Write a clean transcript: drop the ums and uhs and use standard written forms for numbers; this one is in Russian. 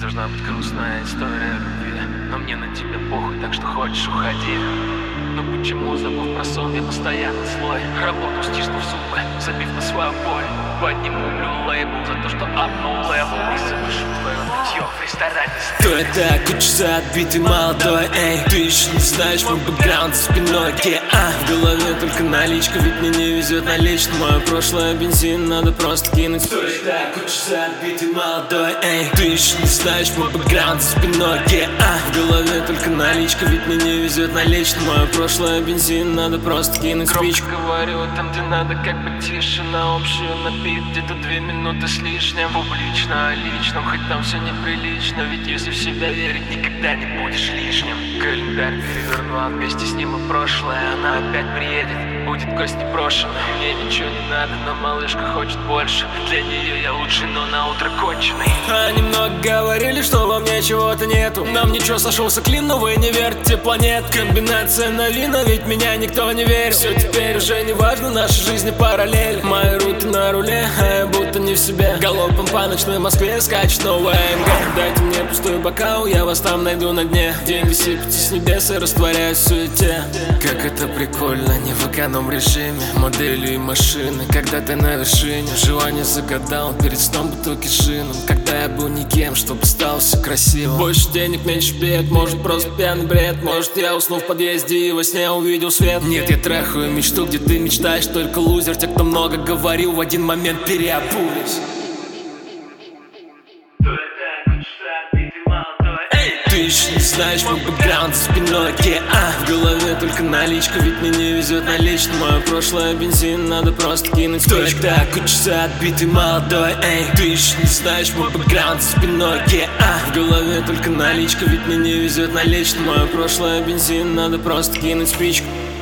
должна быть грустная история любви, но мне на тебя похуй, так что хочешь уходи. Но почему, забыв про сон, я постоянно злой? Работу стиснув зубы, забив на свою боль. Подниму лейбл за то, что апнул левел и совершу твое нытье в ресторане. Кто это? Учится отбитый молодой, эй. Ты еще не знаешь мой бэкграунд за спиной, в голове только наличка, ведь мне не везет наличку. Мое прошлое бензин надо просто кинуть. Кто это? Учится отбитый молодой, эй. Ты еще не знаешь мой бэкграунд за спиной, в голове только наличка, ведь мне не везет наличку. Мое прошлое бензин надо просто кинуть спичку. Говорю там, где надо, как бы тише, на общую напить где-то 2 минуты с лишним. Публично о личном, хоть там все неприлично, ведь если в себя верить, никогда не будешь лишним. Календарь переверну, а вместе с ним и прошлое. Она опять приедет, будет гость непрошенный. Мне ничего не надо, но малышка хочет больше. Для нее я лучший, но на утро конченый. Они много говорили, что во мне чего-то нету. Нам ничего, сошелся клин, но вы не верьте планет. Комбинация новина, ведь меня никто не верит. Все теперь уже не важно, наши жизни параллель. Мои руки на руле, а я будто не в себе. Галопом по ночной Москве скачет новая МГ. Дайте мне пустой бокал, я вас там найду на дне. Деньги сыпятся с небес и растворяюсь в суете. Как это прикольно, не в эконом режиме. Модели и машины, когда ты на вершине. Желание загадал, перед сном бутылки шином. Когда я был никем, чтобы стало все красиво. Больше денег, меньше бед, может просто пьяный бред. Может я уснул в подъезде и во сне увидел свет. Нет, я трахаю мечту, где ты мечтаешь только лузер. Те, кто много говорил, в один момент переобулись. Ты еще не знаешь мой бэкграунд за спиной, в голове только наличка, ведь мне не везет налично. Мое прошлое бензин надо просто кинуть в точку. Так учится отбитый молодой, эй. Ты еще не знаешь мой бэкграунд за спиной, в голове только наличка, ведь мне не везет налично. Мое прошлое бензин надо просто кинуть спичку.